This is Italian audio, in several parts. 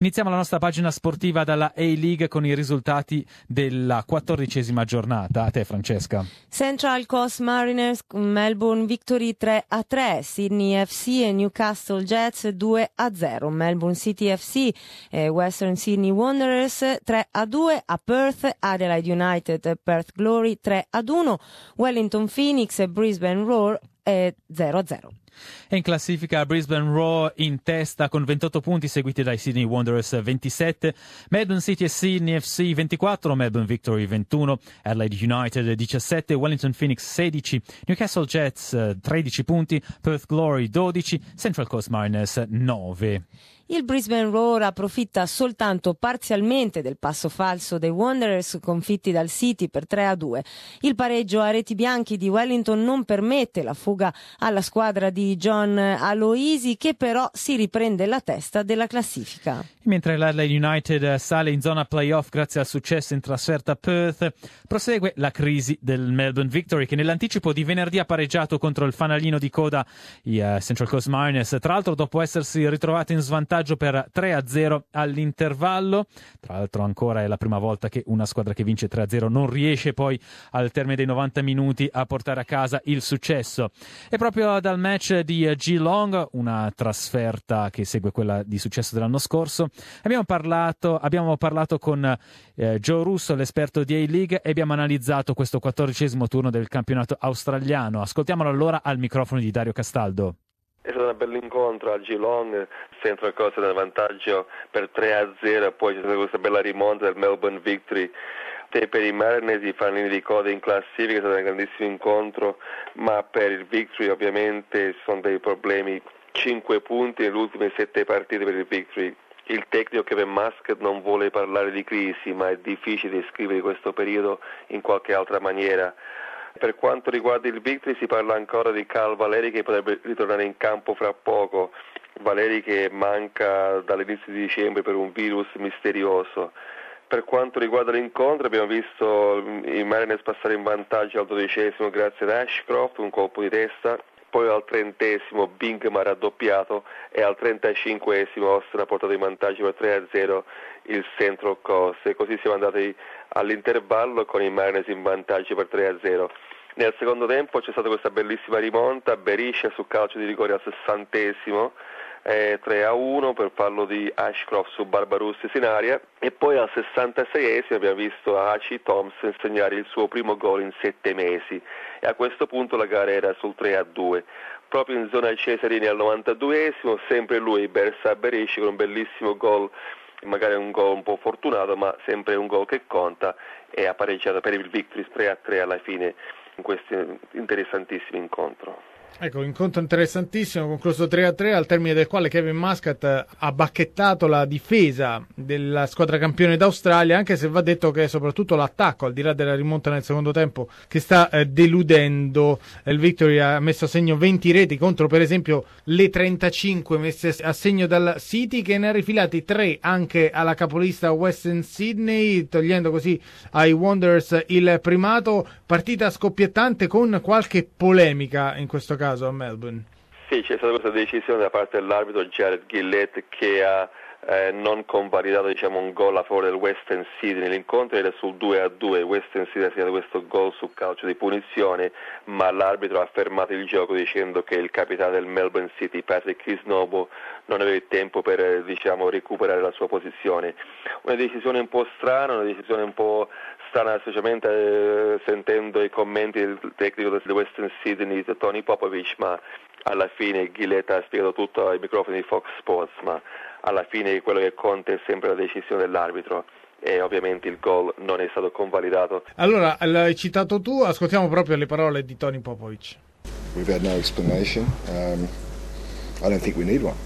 Iniziamo la nostra pagina sportiva dalla A-League con i risultati della 14ª giornata. A te, Francesca. Central Coast Mariners con Melbourne Victory 3-3, Sydney FC e Newcastle Jets 2-0, Melbourne City FC e Western Sydney Wanderers 3-2, a Perth Adelaide United Perth Glory 3-1, Wellington Phoenix e Brisbane Roar 0-0. E in classifica Brisbane Roar in testa con 28 punti, seguiti dai Sydney Wanderers 27, Melbourne City e Sydney FC 24, Melbourne Victory 21, Adelaide United 17, Wellington Phoenix 16, Newcastle Jets 13 punti, Perth Glory 12, Central Coast Mariners 9. Il Brisbane Roar approfitta soltanto parzialmente del passo falso dei Wanderers sconfitti dal City per 3-2. Il pareggio a reti bianchi di Wellington non permette la fuga alla squadra di John Aloisi, che però si riprende la testa della classifica. Mentre l'Adelaide United sale in zona playoff grazie al successo in trasferta a Perth, prosegue la crisi del Melbourne Victory, che nell'anticipo di venerdì ha pareggiato contro il fanalino di coda, i Central Coast Mariners, tra l'altro dopo essersi ritrovato in svantaggio per 3-0 all'intervallo. Tra l'altro ancora è la prima volta che una squadra che vince 3-0 non riesce poi al termine dei 90 minuti a portare a casa il successo. E proprio dal match di Geelong, una trasferta che segue quella di successo dell'anno scorso, abbiamo parlato con Joe Russo, l'esperto di A-League, e abbiamo analizzato questo 14° turno del campionato australiano. Ascoltiamolo allora al microfono di Dario Castaldo. È stato un bel incontro a Geelong, Central Coast nel vantaggio per 3-0, poi c'è stata questa bella rimonta del Melbourne Victory. E per i Mariners, i fanalini di coda in classifica, è stato un grandissimo incontro, ma per il Victory ovviamente ci sono dei problemi. 5 punti nelle ultime 7 partite per il Victory. Il tecnico Kevin Muscat non vuole parlare di crisi, ma è difficile descrivere questo periodo in qualche altra maniera. Per quanto riguarda il Victory si parla ancora di Cal Valeri, che potrebbe ritornare in campo fra poco. Valeri che manca dall'inizio di dicembre per un virus misterioso. Per quanto riguarda l'incontro abbiamo visto i Mariners passare in vantaggio al 12° grazie ad Ashcroft, un colpo di testa. Poi al 30° Bingham ha raddoppiato e al 35° Austin ha portato in vantaggio per 3-0 il Central Coast, e così siamo andati all'intervallo con i Mariners in vantaggio per 3-0. Nel secondo tempo c'è stata questa bellissima rimonta, Berisha su calcio di rigore al 60°, 3-1 per fallo di Ashcroft su Barbaroussis in aria, e poi al 66° abbiamo visto Archie Thompson segnare il suo primo gol in 7 mesi, e a questo punto la gara era sul 3-2. Proprio in zona Cesarini al 92°, sempre lui, Bersa Berisha, con un bellissimo gol, magari un gol un po' fortunato, ma sempre un gol che conta, e ha pareggiato per il Victory 3-3 alla fine in questo interessantissimo incontro. Ecco, incontro interessantissimo, concluso 3-3, al termine del quale Kevin Muscat ha bacchettato la difesa della squadra campione d'Australia, anche se va detto che è soprattutto l'attacco, al di là della rimonta nel secondo tempo, che sta deludendo. Il Victory ha messo a segno 20 reti contro, per esempio, le 35 messe a segno dal City, che ne ha rifilati 3 anche alla capolista Western Sydney, togliendo così ai Wanderers il primato. Partita scoppiettante con qualche polemica in questo caso a Melbourne. Sì, c'è stata questa decisione da parte dell'arbitro Jared Gillett, che ha non convalidato un gol a favore del Western Sydney. L'incontro era sul 2-2, Western Sydney ha segnato questo gol su calcio di punizione, ma l'arbitro ha fermato il gioco dicendo che il capitano del Melbourne City, Patrick Kisnobo, non aveva il tempo per recuperare la sua posizione. Una decisione un po' strana, una decisione un po' strana, specialmente sentendo i commenti del tecnico del Western Sydney, Tony Popovic, ma alla fine Gillett ha spiegato tutto ai microfoni di Fox Sports, ma alla fine quello che conta è sempre la decisione dell'arbitro, e ovviamente il gol non è stato convalidato. Allora, l'hai citato tu, ascoltiamo proprio le parole di Tony Popovic. We've had no explanation. I don't think we need one.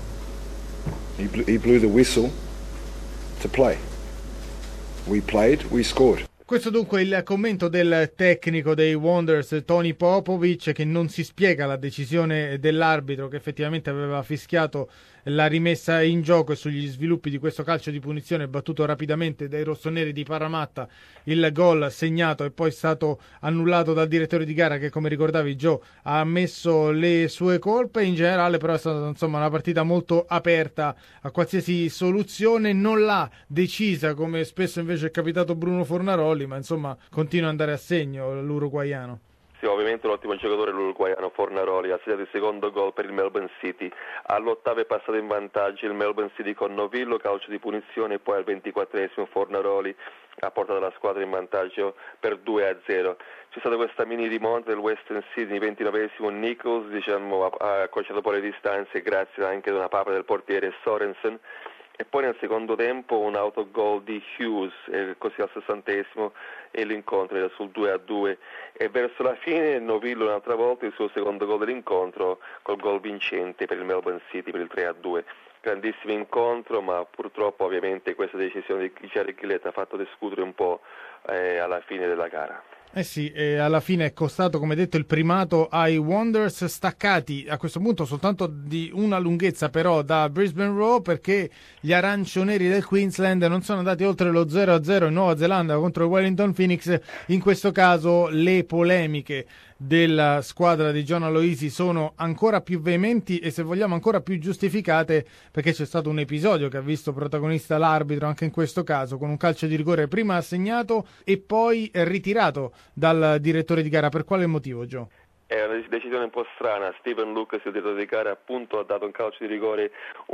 He blew the whistle to play. We played, we scored. Questo dunque il commento del tecnico dei Wanderers, Tony Popovic, che non si spiega la decisione dell'arbitro che effettivamente aveva fischiato la rimessa in gioco, e sugli sviluppi di questo calcio di punizione battuto rapidamente dai rossoneri di Parramatta. Il gol segnato e poi stato annullato dal direttore di gara che, come ricordavi Joe, ha ammesso le sue colpe. In generale però è stata una partita molto aperta a qualsiasi soluzione, non l'ha decisa come spesso invece è capitato Bruno Fornaroli, ma continua ad andare a segno l'uruguaiano. Sì, ovviamente un ottimo giocatore l'uruguaiano Fornaroli, ha segnato il secondo gol per il Melbourne City. All'8avo è passato in vantaggio il Melbourne City con Novillo, calcio di punizione, e poi al 24esimo Fornaroli ha portato la squadra in vantaggio per 2-0. C'è stata questa mini rimonta del Western Sydney, 29esimo Nichols, ha accorciato poi le distanze grazie anche ad una papera del portiere Sorensen. E poi nel secondo tempo un autogol di Hughes, e così al 60esimo, e l'incontro era sul 2-2, e verso la fine Novillo un'altra volta il suo secondo gol dell'incontro col gol vincente per il Melbourne City per il 3-2. Grandissimo incontro, ma purtroppo ovviamente questa decisione di Jared Gillett ha fatto discutere un po' alla fine della gara. Sì, alla fine è costato, come detto, il primato ai Wanderers, staccati a questo punto soltanto di una lunghezza però da Brisbane Roar, perché gli arancioneri del Queensland non sono andati oltre lo 0-0 in Nuova Zelanda contro il Wellington Phoenix. In questo caso le polemiche della squadra di John Aloisi sono ancora più veementi e, se vogliamo, ancora più giustificate, perché c'è stato un episodio che ha visto protagonista l'arbitro anche in questo caso, con un calcio di rigore prima assegnato e poi ritirato dal direttore di gara. Per quale motivo, Joe? È una decisione un po' strana. Steven Lucas, il direttore di gara, appunto ha dato un calcio di rigore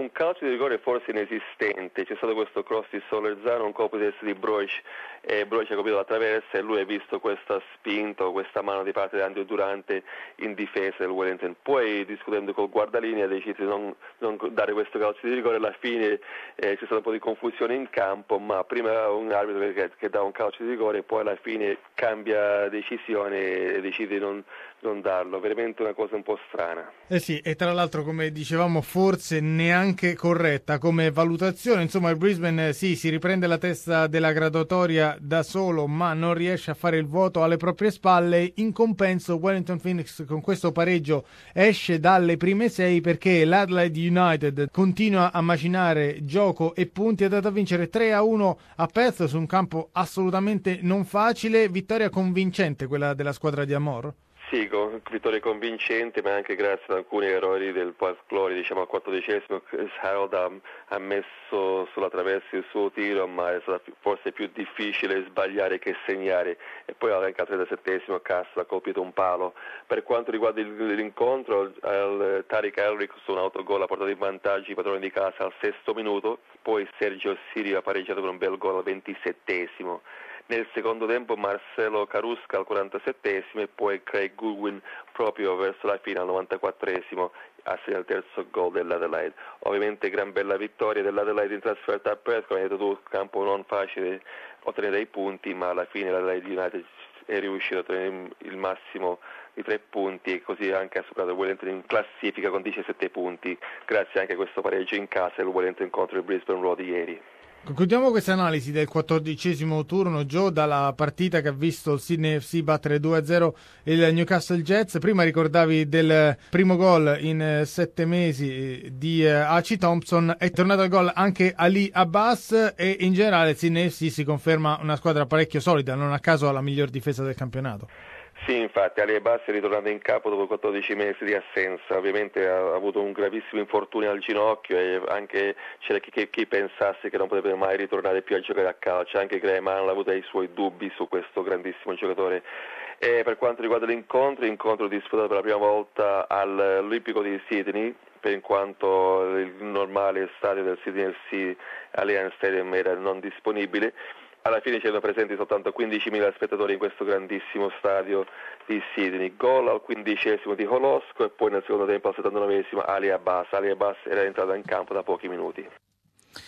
forse inesistente. C'è stato questo cross di Solerzano, un colpo di testa di Broich, e Broich ha colpito la traversa e lui ha visto questa spinta o questa mano di parte di Andrew Durante in difesa del Wellington. Poi, discutendo col guardalini, ha deciso di non dare questo calcio di rigore. Alla fine c'è stata un po' di confusione in campo, ma prima un arbitro che dà un calcio di rigore e poi alla fine cambia decisione e decide di non darlo. Veramente una cosa un po' strana. Sì, e tra l'altro, come dicevamo, forse neanche corretta come valutazione. Insomma, il Brisbane si riprende la testa della graduatoria da solo, ma non riesce a fare il vuoto alle proprie spalle. In compenso Wellington Phoenix con questo pareggio esce dalle prime 6, perché l'Adelaide United continua a macinare gioco e punti. È andata a vincere 3-1 a Perth su un campo assolutamente non facile. Vittoria convincente quella della squadra di Amor. Sì, vittoria convincente, ma anche grazie ad alcuni errori del Paz Glory. Al 14esimo Harold ha messo sulla traversa il suo tiro, ma è stato forse più difficile sbagliare che segnare, e poi anche al 37esimo Castro ha colpito un palo. Per quanto riguarda l'incontro, Tariq Elric su un autogol ha portato in vantaggio i padroni di casa al 6° minuto, poi Sergio Sirio ha pareggiato con un bel gol al 27esimo. Nel secondo tempo Marcelo Carusca al 47esimo e poi Craig Goodwin proprio verso la fine al 94esimo ha segnato il terzo gol dell'Adelaide. Ovviamente gran bella vittoria dell'Adelaide in trasferta a Perth, come hai detto tu, campo non facile ottenere dei punti, ma alla fine l'Adelaide United è riuscito a ottenere il massimo di 3 punti e così anche ha superato il Wellington in classifica con 17 punti, grazie anche a questo pareggio in casa il Wellington contro il Brisbane Roar di ieri. Concludiamo questa analisi del 14° turno, Joe, dalla partita che ha visto il Sydney FC battere 2-0 il Newcastle Jets. Prima ricordavi del primo gol in 7 mesi di Archie Thompson, è tornato al gol anche Ali Abbas, e in generale il Sydney FC si conferma una squadra parecchio solida, non a caso ha la miglior difesa del campionato. Sì, infatti Ali Abbas è ritornato in campo dopo 14 mesi di assenza. Ovviamente ha avuto un gravissimo infortunio al ginocchio e anche c'era chi pensasse che non potrebbe mai ritornare più a giocare a calcio. Anche Graham Hanlon ha avuto i suoi dubbi su questo grandissimo giocatore. E per quanto riguarda l'incontro disputato per la prima volta all'Olimpico di Sydney, per quanto il normale stadio del Sydney FC Allianz Stadium era non disponibile. Alla fine c'erano presenti soltanto 15.000 spettatori in questo grandissimo stadio di Sydney. Gol al 15esimo di Holosco e poi nel secondo tempo al 79esimo Ali Abbas. Ali Abbas era entrato in campo da pochi minuti.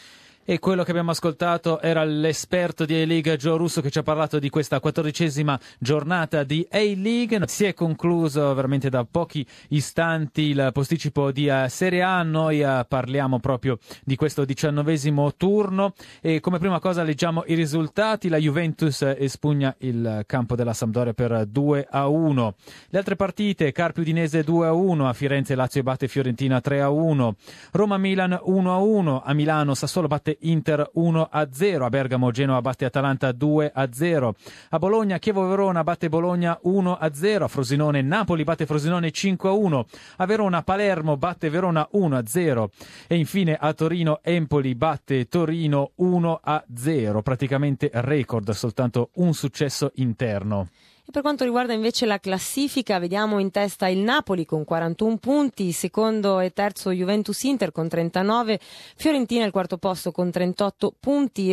E quello che abbiamo ascoltato era l'esperto di A-League Joe Russo, che ci ha parlato di questa 14ª giornata di A-League. Si è concluso veramente da pochi istanti il posticipo di Serie A. Noi parliamo proprio di questo 19° turno e come prima cosa leggiamo i risultati. La Juventus espugna il campo della Sampdoria per 2-1. Le altre partite: Carpi Udinese 2-1, a Firenze Lazio batte Fiorentina 3-1, Roma-Milan 1-1, a Milano Sassuolo batte Inter 1-0, a Bergamo Genoa batte Atalanta 2-0, a Bologna Chievo Verona batte Bologna 1-0, a Frosinone Napoli batte Frosinone 5-1, a Verona Palermo batte Verona 1-0 e infine a Torino Empoli batte Torino 1-0, praticamente record, soltanto un successo interno. E per quanto riguarda invece la classifica, vediamo in testa il Napoli con 41 punti, secondo e terzo Juventus Inter con 39, Fiorentina al quarto posto con 38 punti,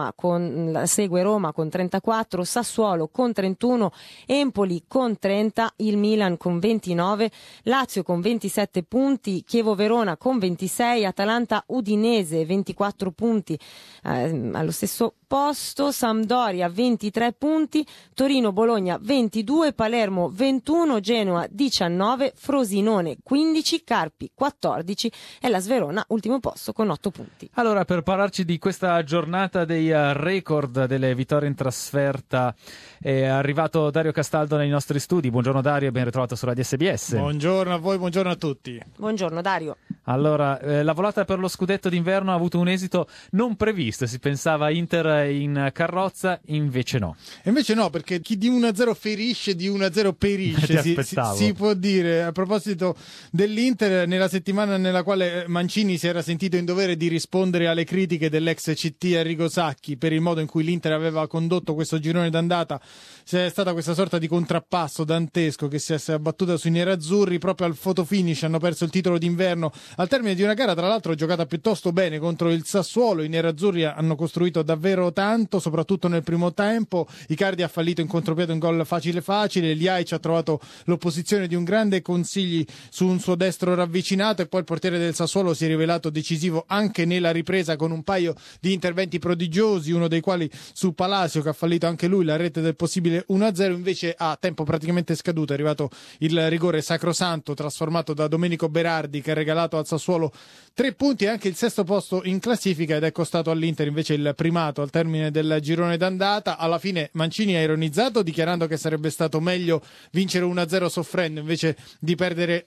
segue Roma con 34, Sassuolo con 31, Empoli con 30, il Milan con 29, Lazio con 27 punti, Chievo Verona con 26, Atalanta Udinese 24 punti allo stesso posto, Sampdoria 23 punti, Torino Bologna 22, Palermo 21, Genoa 19, Frosinone 15, Carpi 14 e la Sverona ultimo posto con 8 punti. Allora, per parlarci di questa giornata dei record delle vittorie in trasferta è arrivato Dario Castaldo nei nostri studi. Buongiorno Dario e ben ritrovato su Radio SBS. Buongiorno a voi, buongiorno a tutti. Buongiorno Dario. Allora, la volata per lo scudetto d'inverno ha avuto un esito non previsto, si pensava Inter in carrozza, invece no. Invece no, perché chi di 1-0 ferisce, di 1-0 perisce, si può dire. A proposito dell'Inter, nella settimana nella quale Mancini si era sentito in dovere di rispondere alle critiche dell'ex CT Arrigo Sacchi per il modo in cui l'Inter aveva condotto questo girone d'andata, c'è stata questa sorta di contrappasso dantesco che si è abbattuta sui nerazzurri. Proprio al photo finish hanno perso il titolo d'inverno al termine di una gara tra l'altro giocata piuttosto bene contro il Sassuolo. I nerazzurri hanno costruito davvero tanto, soprattutto nel primo tempo. Icardi ha fallito in contropiede un gol facile, Ljajic ha trovato l'opposizione di un grande Consigli su un suo destro ravvicinato e poi il portiere del Sassuolo si è rivelato decisivo anche nella ripresa con un paio di interventi prodigiosi, uno dei quali su Palacio che ha fallito anche lui la rete del possibile 1-0. Invece a tempo praticamente scaduto è arrivato il rigore sacrosanto trasformato da Domenico Berardi, che ha regalato al Sassuolo 3 punti e anche il sesto posto in classifica, ed è costato all'Inter invece il primato al termine del girone d'andata. Alla fine Mancini ha ironizzato dichiarando che sarebbe stato meglio vincere 1-0 soffrendo invece di perdere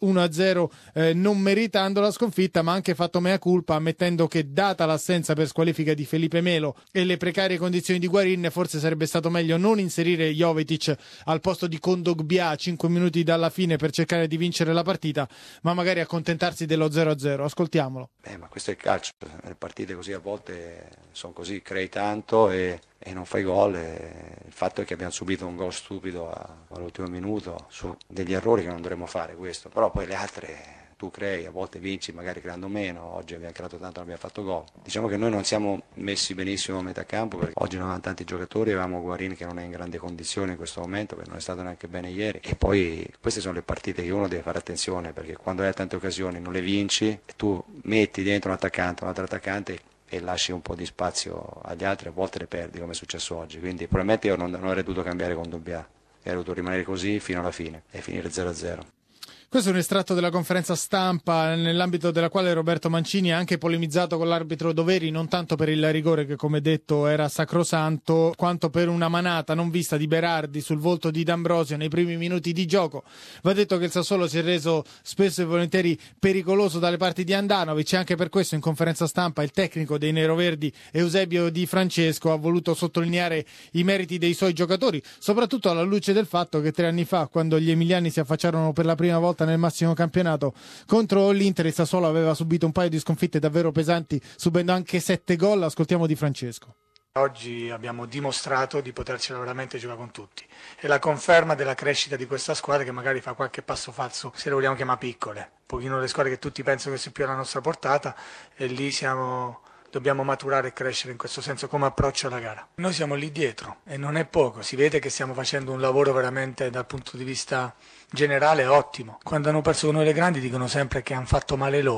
1-0 non meritando la sconfitta, ma ha anche fatto mea culpa ammettendo che, data l'assenza per squalifica di Felipe Melo e le precarie condizioni di Guarin, forse sarebbe stato meglio non inserire Jovetic al posto di Kondogbia a 5 minuti dalla fine per cercare di vincere la partita, ma magari accontentarsi dello 0-0. Ascoltiamolo. Ma questo è il calcio, le partite così a volte sono così, crei tanto e non fai gol. Il fatto è che abbiamo subito un gol stupido all'ultimo minuto su degli errori che non dovremmo fare, questo, però poi le altre tu crei, a volte vinci magari creando meno. Oggi abbiamo creato tanto, non abbiamo fatto gol. Diciamo che noi non siamo messi benissimo a metà campo, perché oggi non avevamo tanti giocatori, avevamo Guarin che non è in grande condizione in questo momento, perché non è stato neanche bene ieri, e poi queste sono le partite che uno deve fare attenzione, perché quando hai tante occasioni non le vinci e tu metti dentro un altro attaccante e lasci un po' di spazio agli altri, a volte le perdi, come è successo oggi. Quindi probabilmente io non avrei dovuto cambiare con Dobbia, avrei dovuto rimanere così fino alla fine e finire 0-0. Questo è un estratto della conferenza stampa nell'ambito della quale Roberto Mancini ha anche polemizzato con l'arbitro Doveri, non tanto per il rigore che, come detto, era sacrosanto, quanto per una manata non vista di Berardi sul volto di D'Ambrosio nei primi minuti di gioco. Va detto che il Sassuolo si è reso spesso e volentieri pericoloso dalle parti di Andanovic e anche per questo in conferenza stampa il tecnico dei neroverdi Eusebio Di Francesco ha voluto sottolineare i meriti dei suoi giocatori, soprattutto alla luce del fatto che 3 anni fa, quando gli emiliani si affacciarono per la prima volta nel massimo campionato contro l'Inter, il Sassuolo aveva subito un paio di sconfitte davvero pesanti, subendo anche 7 gol. Ascoltiamo Di Francesco. Oggi abbiamo dimostrato di potercela veramente giocare con tutti. È la conferma della crescita di questa squadra, che magari fa qualche passo falso, se le vogliamo chiamare piccole. Un pochino le squadre che tutti pensano che sia più alla nostra portata, e lì dobbiamo maturare e crescere in questo senso come approccio alla gara. Noi siamo lì dietro e non è poco, si vede che stiamo facendo un lavoro veramente dal punto di vista generale ottimo. Quando hanno perso con noi le grandi dicono sempre che hanno fatto male loro,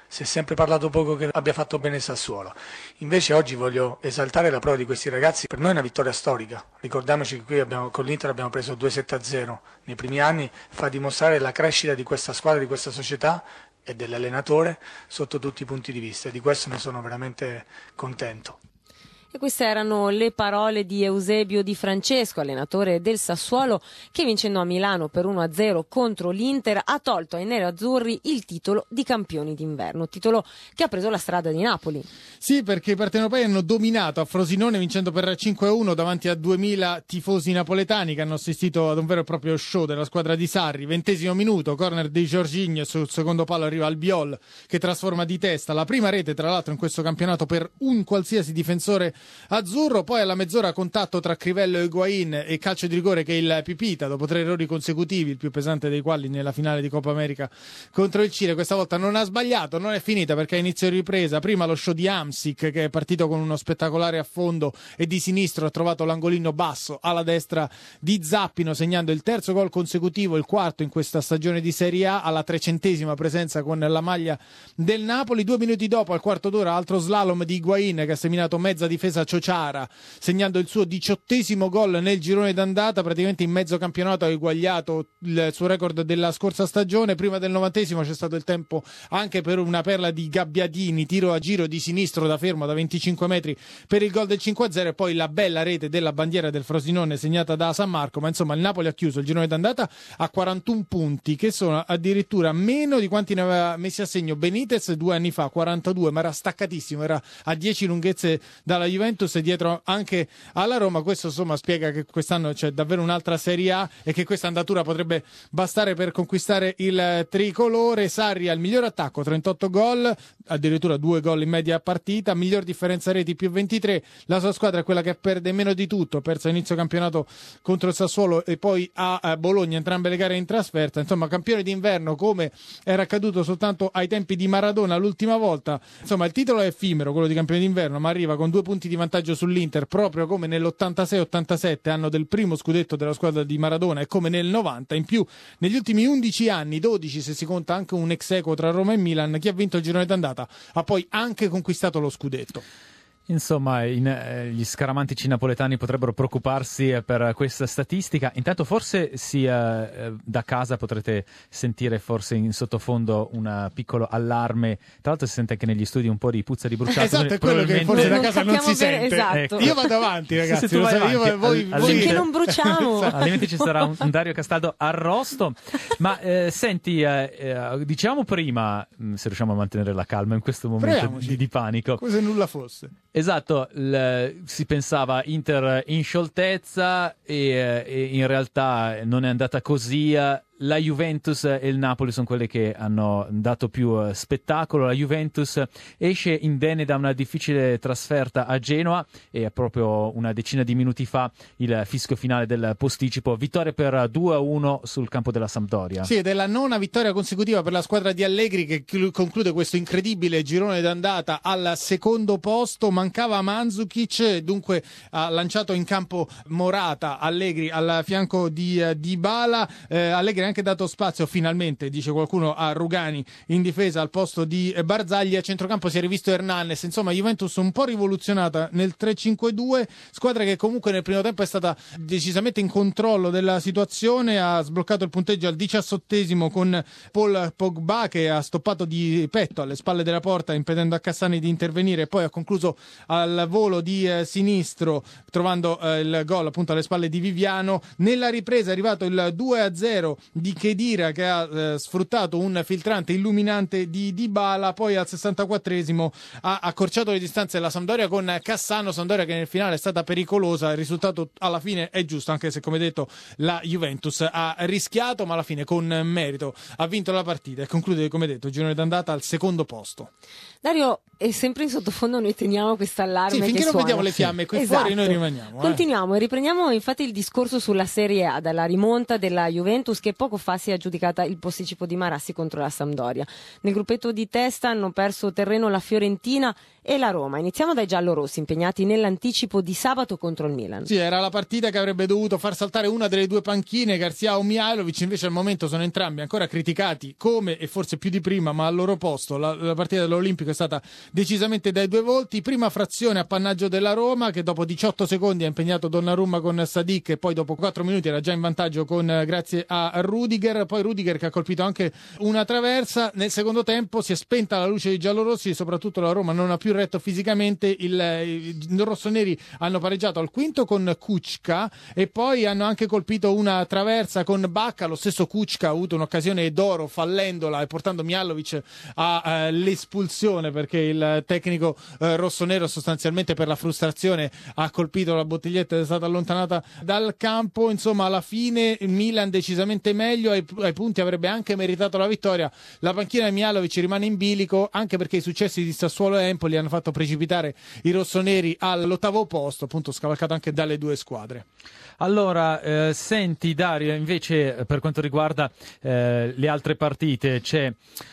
Si è sempre parlato poco che abbia fatto bene Sassuolo. Invece oggi voglio esaltare la prova di questi ragazzi. Per noi è una vittoria storica. Ricordiamoci che qui con l'Inter abbiamo preso 2-7-0 nei primi anni. Fa dimostrare la crescita di questa squadra, di questa società e dell'allenatore sotto tutti i punti di vista. E di questo ne sono veramente contento. E queste erano le parole di Eusebio Di Francesco, allenatore del Sassuolo, che vincendo a Milano per 1-0 contro l'Inter ha tolto ai nerazzurri il titolo di campioni d'inverno, titolo che ha preso la strada di Napoli. Sì, perché i partenopei hanno dominato a Frosinone vincendo per 5-1 davanti a 2000 tifosi napoletani che hanno assistito ad un vero e proprio show della squadra di Sarri. 20° minuto, corner di Jorginho, sul secondo palo arriva Albiol che trasforma di testa la prima rete tra l'altro in questo campionato per un qualsiasi difensore azzurro. Poi alla mezz'ora contatto tra Crivello e Higuain e calcio di rigore che il Pipita, dopo 3 errori consecutivi, il più pesante dei quali nella finale di Coppa America contro il Cile, questa volta non ha sbagliato. Non è finita perché a inizio ripresa prima lo show di Hamsik che è partito con uno spettacolare affondo e di sinistro ha trovato l'angolino basso alla destra di Zappino, segnando il 3° gol consecutivo, il 4° in questa stagione di Serie A, alla 300ª presenza con la maglia del Napoli. 2 minuti dopo, al quarto d'ora, altro slalom di Higuain che ha seminato mezza difesa Ciociara, segnando il suo 18° gol nel girone d'andata. Praticamente in mezzo campionato ha eguagliato il suo record della scorsa stagione. Prima del 90° c'è stato il tempo anche per una perla di Gabbiadini, tiro a giro di sinistro da fermo da 25 metri per il gol del 5-0 e poi la bella rete della bandiera del Frosinone segnata da San Marco. Ma insomma il Napoli ha chiuso il girone d'andata a 41 punti, che sono addirittura meno di quanti ne aveva messi a segno Benitez 2 anni fa, 42, ma era staccatissimo, era a 10 lunghezze dalla Juventus e dietro anche alla Roma. Questo insomma spiega che quest'anno c'è davvero un'altra Serie A e che questa andatura potrebbe bastare per conquistare il tricolore. Sarri al miglior attacco, 38 gol, addirittura 2 gol in media a partita, miglior differenza reti più 23. La sua squadra è quella che perde meno di tutto, persa inizio campionato contro il Sassuolo e poi a Bologna, entrambe le gare in trasferta. Insomma, campione d'inverno come era accaduto soltanto ai tempi di Maradona l'ultima volta. Insomma, il titolo è effimero, quello di campione d'inverno, ma arriva con 2 punti di vantaggio sull'Inter, proprio come nell'86-87, anno del primo scudetto della squadra di Maradona, e come nel 90. In più, negli ultimi 11 anni, 12 se si conta anche un ex equo tra Roma e Milan, chi ha vinto il girone d'andata ha poi anche conquistato lo scudetto. Insomma, gli scaramantici napoletani potrebbero preoccuparsi per questa statistica. Intanto forse da casa potrete sentire forse in sottofondo un piccolo allarme. Tra l'altro si sente anche negli studi un po' di puzza di bruciato. Esatto, è quello che forse da casa non si sente. Esatto. Ecco. Io vado avanti, ragazzi. Se tu vai avanti, voi finché non bruciamo. Altrimenti ci sarà un Dario Castaldo arrosto. Ma senti, diciamo prima, se riusciamo a mantenere la calma in questo momento di panico. Come se nulla fosse. Esatto, si pensava Inter in scioltezza e in realtà non è andata così. La Juventus e il Napoli sono quelle che hanno dato più spettacolo. La Juventus esce indenne da una difficile trasferta a Genoa e proprio una decina di minuti fa il fischio finale del posticipo. Vittoria per 2-1 sul campo della Sampdoria. Sì, ed è la 9ª vittoria consecutiva per la squadra di Allegri, che conclude questo incredibile girone d'andata al 2° posto. Mancava Mandzukic, dunque ha lanciato in campo Morata, Allegri al fianco di Dybala. Allegri ha anche dato spazio finalmente, dice qualcuno, a Rugani in difesa al posto di Barzagli. A centrocampo si è rivisto Hernanes. Insomma, Juventus un po' rivoluzionata nel 3-5-2, squadra che comunque nel primo tempo è stata decisamente in controllo della situazione, ha sbloccato il punteggio al 17° con Paul Pogba che ha stoppato di petto alle spalle della porta impedendo a Cassani di intervenire, e poi ha concluso al volo di sinistro trovando il gol appunto alle spalle di Viviano. Nella ripresa è arrivato il 2-0 di Khedira che ha sfruttato un filtrante illuminante di Dybala. Poi al 64° ha accorciato le distanze della Sampdoria con Cassano, Sampdoria che nel finale è stata pericolosa. Il risultato alla fine è giusto, anche se come detto la Juventus ha rischiato, ma alla fine con merito ha vinto la partita e conclude come detto il girone d'andata al 2° posto. Dario, è sempre in sottofondo noi teniamo questo allarme. Sì, finché che non suona. vediamo le fiamme qui Esatto. fuori noi rimaniamo. Continuiamo e riprendiamo infatti il discorso sulla Serie A, dalla rimonta della Juventus che poco fa si è aggiudicata il posticipo di Marassi contro la Sampdoria. Nel gruppetto di testa hanno perso terreno la Fiorentina e la Roma. Iniziamo dai giallorossi impegnati nell'anticipo di sabato contro il Milan. Sì, era la partita che avrebbe dovuto far saltare una delle due panchine, Garcia o Mihajlovic, invece al momento sono entrambi ancora criticati come, e forse più di prima, ma al loro posto. La partita dell'Olimpico è stata decisamente dai due volti. Prima frazione appannaggio della Roma, che dopo 18 secondi ha impegnato Donnarumma con Sadik, e poi dopo 4 minuti era già in vantaggio grazie a Rudiger. Poi Rudiger che ha colpito anche una traversa. Nel secondo tempo si è spenta la luce dei giallorossi e soprattutto la Roma non ha più retto fisicamente. I rossoneri hanno pareggiato al quinto con Kučka e poi hanno anche colpito una traversa con Bacca. Lo stesso Kučka ha avuto un'occasione d'oro fallendola e portando Mihajlovic all'espulsione, perché il tecnico rossonero sostanzialmente per la frustrazione ha colpito la bottiglietta ed è stata allontanata dal campo. Insomma, alla fine il Milan decisamente meglio, ai punti avrebbe anche meritato la vittoria. La panchina di Mihajlovic rimane in bilico, anche perché i successi di Sassuolo e Empoli hanno fatto precipitare i rossoneri all'8° posto, appunto scavalcato anche dalle due squadre. Allora, senti Dario, invece per quanto riguarda le altre partite c'è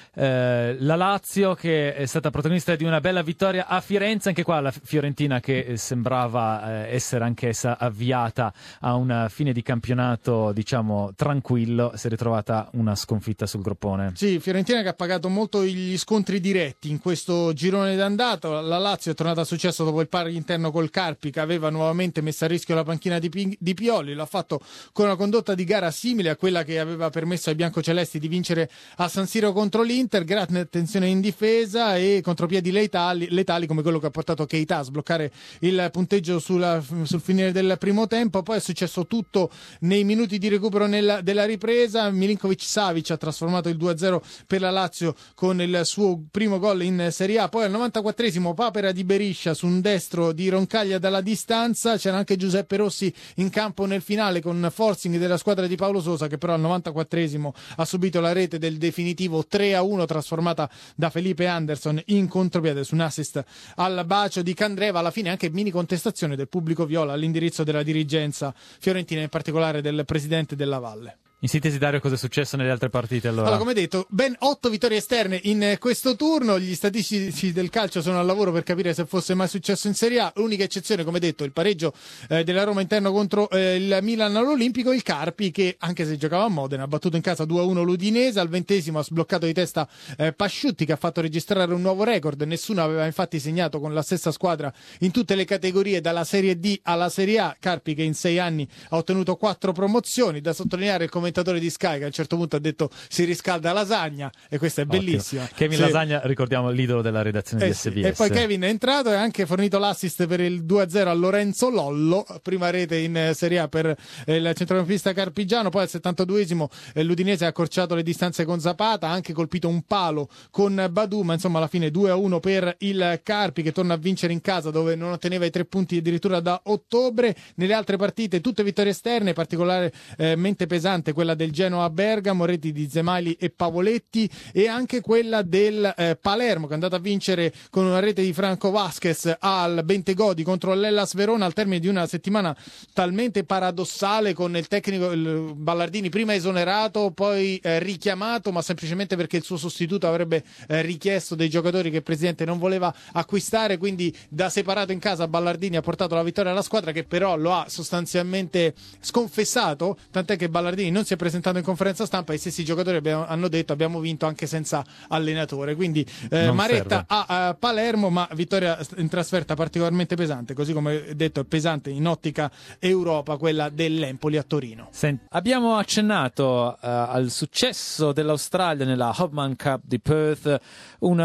la Lazio che è stata protagonista di una bella vittoria a Firenze, anche qua la Fiorentina che sembrava essere anch'essa avviata a una fine di campionato diciamo tranquillo, si è ritrovata una sconfitta sul groppone. Sì, Fiorentina che ha pagato molto gli scontri diretti in questo girone d'andata. La Lazio è tornata a successo dopo il pari interno col Carpi, che aveva nuovamente messo a rischio la panchina di Pioli. L'ha fatto con una condotta di gara simile a quella che aveva permesso ai biancocelesti di vincere a San Siro contro l'Inter. Grande attenzione in difesa e contropiedi letali come quello che ha portato Keita a sbloccare il punteggio sul finire del primo tempo. Poi è successo tutto nei minuti di recupero della ripresa. Milinkovic-Savic ha trasformato il 2-0 per la Lazio con il suo primo gol in Serie A. Poi al 94esimo Papera di Beriscia su un destro di Roncaglia dalla distanza. C'era anche Giuseppe Rossi in campo nel finale con forcing della squadra di Paolo Sosa, che però al 94esimo ha subito la rete del definitivo 3-1 trasformata da Felipe Anderson in contropiede su un assist al bacio di Candreva. Alla fine anche mini contestazione del pubblico viola all'indirizzo della dirigenza fiorentina, in particolare del presidente della Valle. In sintesi, Dario, cosa è successo nelle altre partite allora? Allora, come detto, ben 8 vittorie esterne in questo turno. Gli statistici del calcio sono al lavoro per capire se fosse mai successo in Serie A. L'unica eccezione, come detto, il pareggio della Roma interno contro il Milan all'Olimpico. Il Carpi, che anche se giocava a Modena, ha battuto in casa 2-1 l'Udinese. Al 20esimo ha sbloccato di testa Pasciutti, che ha fatto registrare un nuovo record. Nessuno aveva infatti segnato con la stessa squadra in tutte le categorie, dalla Serie D alla Serie A. Carpi che in 6 anni ha ottenuto 4 promozioni. Da sottolineare il commentatore di Sky che a un certo punto ha detto si riscalda lasagna, e questa è bellissima. Ottimo. Kevin Lasagna, ricordiamo, l'idolo della redazione di SBS. E poi Kevin è entrato e ha anche fornito l'assist per il 2-0 a Lorenzo Lollo, prima rete in Serie A per il centrocampista carpigiano. Poi al 72esimo l'Udinese ha accorciato le distanze con Zapata, ha anche colpito un palo con Badù, ma insomma alla fine 2-1 per il Carpi, che torna a vincere in casa dove non otteneva i 3 punti addirittura da ottobre. Nelle altre partite tutte vittorie esterne, particolarmente pesante quella del Genoa a Bergamo, reti di Zemaili e Pavoletti, e anche quella del Palermo, che è andata a vincere con una rete di Franco Vasquez al Bentegodi contro l'Hellas Verona, al termine di una settimana talmente paradossale, con il tecnico il Ballardini prima esonerato, poi richiamato, ma semplicemente perché il suo sostituto avrebbe richiesto dei giocatori che il presidente non voleva acquistare. Quindi da separato in casa Ballardini ha portato la vittoria alla squadra, che però lo ha sostanzialmente sconfessato, tant'è che Ballardini non si è presentato in conferenza stampa e i stessi giocatori hanno detto abbiamo vinto anche senza allenatore. Quindi Maretta a Palermo, ma vittoria in trasferta particolarmente pesante, così come detto è pesante in ottica Europa quella dell'Empoli a Torino. Abbiamo accennato al successo dell'Australia nella Hopman Cup di Perth, un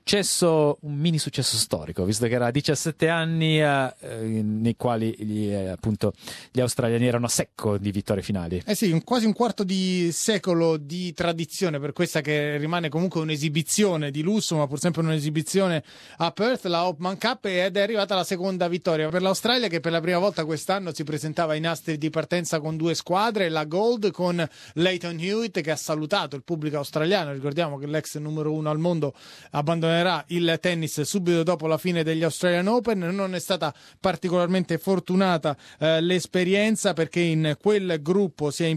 mini successo storico, visto che era 17 anni nei quali gli australiani erano a secco di vittorie finali. Sì, quasi un quarto di secolo di tradizione per questa che rimane comunque un'esibizione di lusso, ma pur sempre un'esibizione a Perth, la Hopman Cup, ed è arrivata la seconda vittoria per l'Australia, che per la prima volta quest'anno si presentava in astri di partenza con 2 squadre, la Gold con Leighton Hewitt, che ha salutato il pubblico australiano. Ricordiamo che l'ex numero 1 al mondo abbandonerà il tennis subito dopo la fine degli Australian Open. Non è stata particolarmente fortunata l'esperienza, perché in quel gruppo si è imposta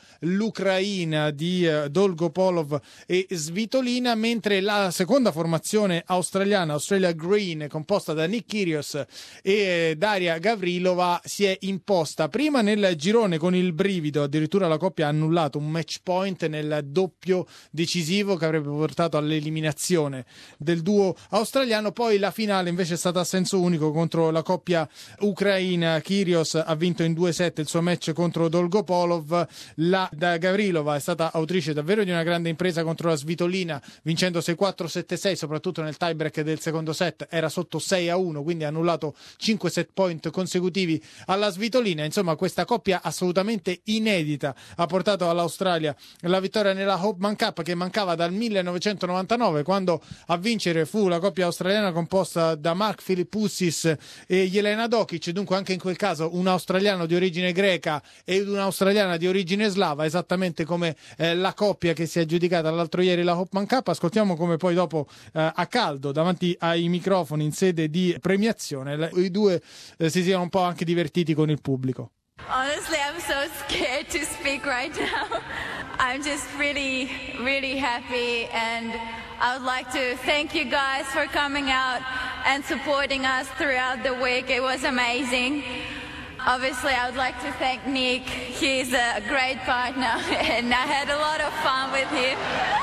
l'Ucraina di Dolgopolov e Svitolina, mentre la seconda formazione australiana, Australia Green, composta da Nick Kyrgios e Daria Gavrilova, si è imposta prima nel girone con il brivido. Addirittura la coppia ha annullato un match point nel doppio decisivo che avrebbe portato all'eliminazione del duo australiano. Poi la finale invece è stata a senso unico contro la coppia ucraina. Kyrgios ha vinto in 2-7 il suo match contro Dolgopolov. La Gavrilova è stata autrice davvero di una grande impresa contro la Svitolina, vincendo 6-4, 7-6, soprattutto nel tiebreak del secondo set era sotto 6-1, quindi ha annullato 5 set point consecutivi alla Svitolina. Insomma, questa coppia assolutamente inedita ha portato all'Australia la vittoria nella Hopman Cup, che mancava dal 1999, quando a vincere fu la coppia australiana composta da Mark Philippussis e Jelena Dokic. Dunque anche in quel caso un australiano di origine greca ed un'australiana di origine slava, esattamente come la coppia che si è aggiudicata l'altro ieri la Hopman Cup. Ascoltiamo come poi dopo a caldo davanti ai microfoni in sede di premiazione i due si siano un po' anche divertiti con il pubblico. Honestly, I'm so scared to speak right now. I'm just really, really happy, and I would like to thank you guys for coming out and supporting us throughout the week. It was amazing. Obviously, I would like to thank Nick. He's a great partner, and I had a lot of fun with him.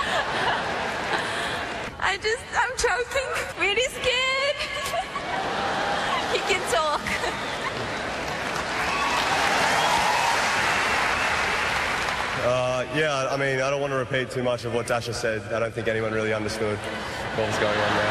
I'm choking, really scared. He can talk. Yeah, I mean, I don't want to repeat too much of what Dasha said. I don't think anyone really understood what was going on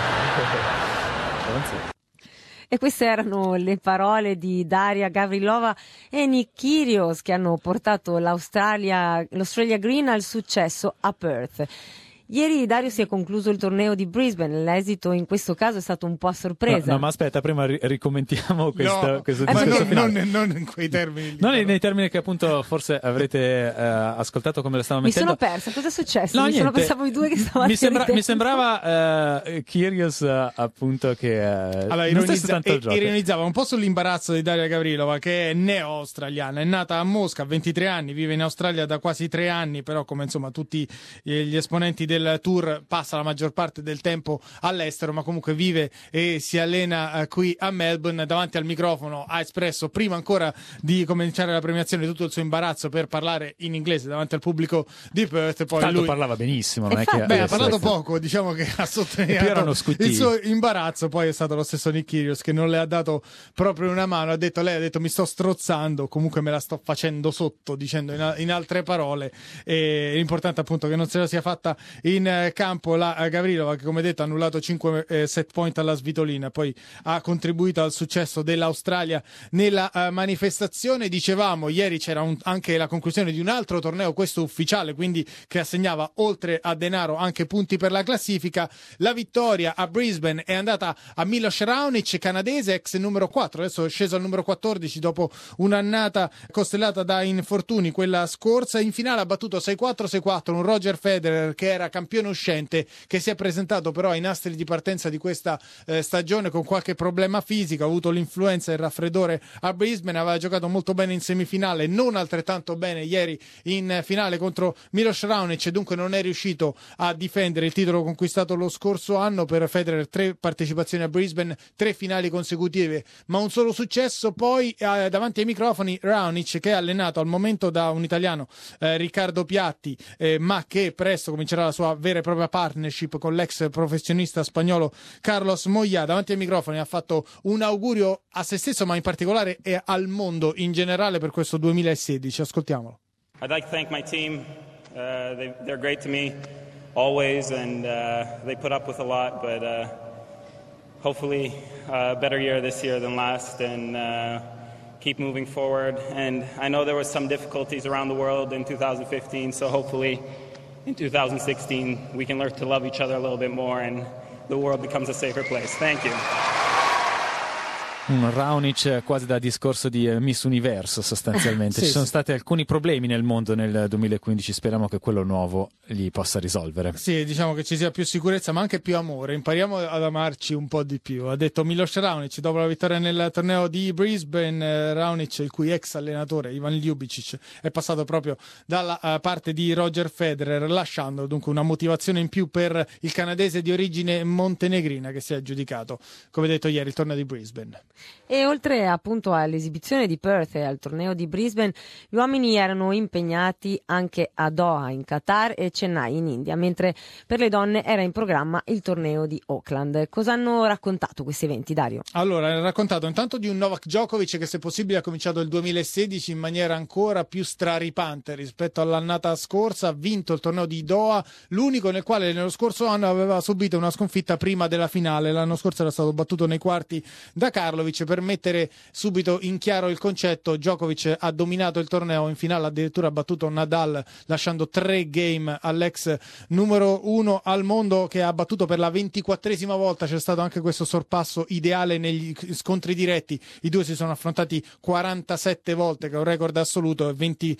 there. E queste erano le parole di Daria Gavrilova e Nick Kyrgios, che hanno portato l'Australia Green al successo a Perth. Ieri, Dario, si è concluso il torneo di Brisbane. L'esito in questo caso è stato un po' a sorpresa. No, ma aspetta, prima ricommentiamo questo non in quei termini. Non nei termini che appunto forse avrete ascoltato come lo stavo mettendo. Mi sono persa, cosa è successo? No, niente. Pensavo i due che stavano mi sembrava Kyrgios appunto che allora, non stesse tanto al gioco. Ironizzava un po' sull'imbarazzo di Daria Gavrilova, che è neo-australiana, è nata a Mosca, 23 anni, vive in Australia da quasi 3 anni, però come insomma tutti gli esponenti del tour passa la maggior parte del tempo all'estero, ma comunque vive e si allena qui a Melbourne. Davanti al microfono ha espresso, prima ancora di cominciare la premiazione, tutto il suo imbarazzo per parlare in inglese davanti al pubblico di Perth. Poi tanto lui parlava benissimo, non è che ha parlato poco, diciamo che ha sottolineato il suo imbarazzo. Poi è stato lo stesso Nick Kyrgios che non le ha dato proprio una mano, lei ha detto mi sto strozzando, comunque me la sto facendo sotto, dicendo in altre parole. E l'importante appunto che non se la sia fatta in campo la Gavrilova, che come detto ha annullato 5 set point alla Svitolina, poi ha contribuito al successo dell'Australia nella manifestazione. Dicevamo, ieri c'era anche la conclusione di un altro torneo, questo ufficiale, quindi che assegnava oltre a denaro anche punti per la classifica. La vittoria a Brisbane è andata a Milos Raonic, canadese, ex numero 4, adesso è sceso al numero 14 dopo un'annata costellata da infortuni quella scorsa. In finale ha battuto 6-4, 6-4 un Roger Federer che era campione uscente, che si è presentato però ai nastri di partenza di questa stagione con qualche problema fisico, ha avuto l'influenza e il raffreddore a Brisbane, aveva giocato molto bene in semifinale, non altrettanto bene ieri in finale contro Milos Raonic, e dunque non è riuscito a difendere il titolo conquistato lo scorso anno. Per Federer 3 partecipazioni a Brisbane, 3 finali consecutive, ma un solo successo. Poi davanti ai microfoni Raonic, che è allenato al momento da un italiano, Riccardo Piatti, ma che presto comincerà la sua vera e propria partnership con l'ex professionista spagnolo Carlos Moyà. Davanti ai microfoni ha fatto un augurio a se stesso, ma in particolare e al mondo in generale per questo 2016. Ascoltiamolo. I'd like to thank my team. They're great to me always, and they put up with a lot, but hopefully a better year this year than last, and keep moving forward. And I know there was some difficulties around the world in 2015, so hopefully in 2016 we can learn to love each other a little bit more and the world becomes a safer place. Thank you. Un Raonic quasi da discorso di Miss Universo sostanzialmente. Sì, Ci sono stati alcuni problemi nel mondo nel 2015, speriamo che quello nuovo li possa risolvere. Sì, diciamo che ci sia più sicurezza ma anche più amore, impariamo ad amarci un po' di più. Ha detto Milos Raonic dopo la vittoria nel torneo di Brisbane. Raonic, il cui ex allenatore Ivan Ljubicic è passato proprio dalla parte di Roger Federer, lasciando dunque una motivazione in più per il canadese di origine montenegrina che si è aggiudicato, come detto ieri, il torneo di Brisbane. E oltre appunto all'esibizione di Perth e al torneo di Brisbane, gli uomini erano impegnati anche a Doha in Qatar e Chennai in India, mentre per le donne era in programma il torneo di Auckland. Cosa hanno raccontato questi eventi, Dario? Allora, hanno raccontato intanto di un Novak Djokovic che se possibile ha cominciato il 2016 in maniera ancora più straripante rispetto all'annata scorsa, ha vinto il torneo di Doha, l'unico nel quale nello scorso anno aveva subito una sconfitta prima della finale. L'anno scorso era stato battuto nei quarti da Karlovic. Per mettere subito in chiaro il concetto, Djokovic ha dominato il torneo, in finale addirittura ha battuto Nadal lasciando 3 game all'ex numero 1 al mondo, che ha battuto per la 24esima volta. C'è stato anche questo sorpasso ideale negli scontri diretti, i due si sono affrontati 47 volte, che è un record assoluto, e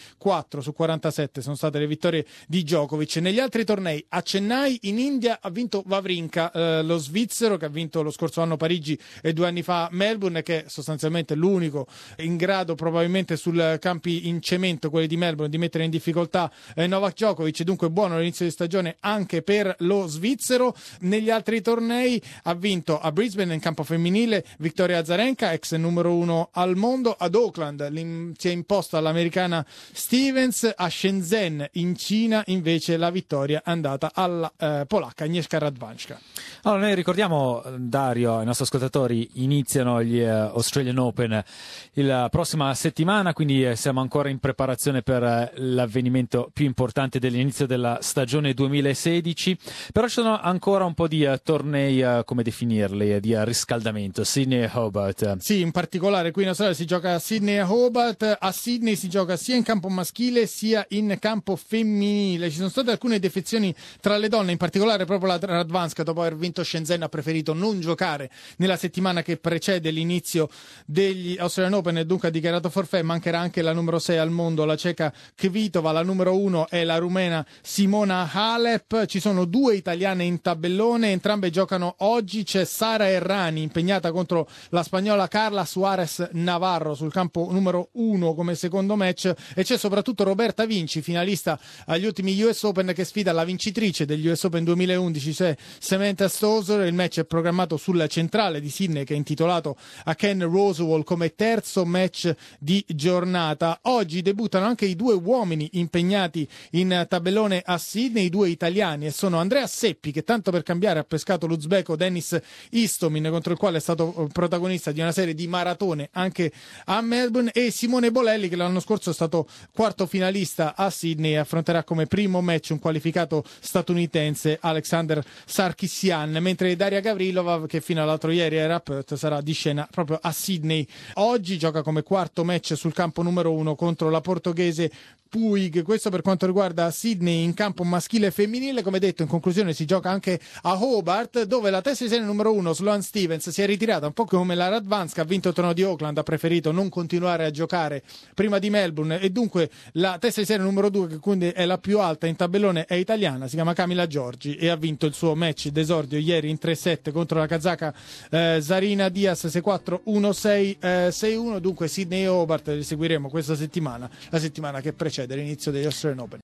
24 su 47 sono state le vittorie di Djokovic. Negli altri tornei, a Chennai in India ha vinto Wawrinka, lo svizzero che ha vinto lo scorso anno Parigi e 2 anni fa Melbourne, che è sostanzialmente l'unico in grado probabilmente sul campi in cemento, quelli di Melbourne, di mettere in difficoltà Novak Djokovic. Dunque buono l'inizio di stagione anche per lo svizzero. Negli altri tornei ha vinto a Brisbane in campo femminile Victoria Azarenka, ex numero 1 al mondo. Ad Auckland si è imposta all'americana Stevens. A Shenzhen in Cina invece la vittoria è andata alla polacca Agnieszka Radwanska. Allora, noi ricordiamo, Dario, ai nostri ascoltatori, iniziano gli Australian Open la prossima settimana, quindi siamo ancora in preparazione per l'avvenimento più importante dell'inizio della stagione 2016, però ci sono ancora un po' di tornei, come definirli, di riscaldamento. Sydney e Hobart. Sì, in particolare qui in Australia si gioca a Sydney e Hobart. A Sydney si gioca sia in campo maschile sia in campo femminile. Ci sono state alcune defezioni tra le donne, in particolare proprio la Radwanska, dopo aver vinto Shenzhen, ha preferito non giocare nella settimana che precede l'inizio degli Australian Open e dunque ha dichiarato forfait. Mancherà anche la numero 6 al mondo, la ceca Kvitova. La numero 1 è la rumena Simona Halep. Ci sono 2 italiane in tabellone, entrambe giocano oggi. C'è Sara Errani impegnata contro la spagnola Carla Suarez Navarro sul campo numero 1 come secondo match, e c'è soprattutto Roberta Vinci, finalista agli ultimi US Open, che sfida la vincitrice degli US Open 2011, cioè Samantha Stosur. Il match è programmato sul centrale di Sydney, che è intitolato a Ken Rosewall come terzo match di giornata. Oggi debuttano anche i 2 uomini impegnati in tabellone a Sydney, i 2 italiani, e sono Andrea Seppi, che tanto per cambiare ha pescato l'uzbeko Denis Istomin, contro il quale è stato protagonista di una serie di maratone anche a Melbourne, e Simone Bolelli, che l'anno scorso è stato quarto finalista a Sydney e affronterà come primo match un qualificato statunitense, Alexander Sarkisian, mentre Daria Gavrilova, che fino all'altro ieri era a Perth, sarà di scena proprio a Sydney. Oggi gioca come quarto match sul campo numero 1 contro la portoghese Puig. Questo per quanto riguarda Sydney in campo maschile e femminile. Come detto, in conclusione si gioca anche a Hobart, dove la testa di serie numero 1 Sloane Stephens si è ritirata un po' come la Radwanska, ha vinto il torneo di Auckland, ha preferito non continuare a giocare prima di Melbourne, e dunque la testa di serie numero 2, che quindi è la più alta in tabellone, è italiana, si chiama Camila Giorgi e ha vinto il suo match d'esordio ieri in 3-7 contro la kazaka Zarina Diaz 6-4, 1-6, 6-1. Dunque Sydney e Hobart li seguiremo questa settimana, la settimana che precede l'inizio degli Australian Open.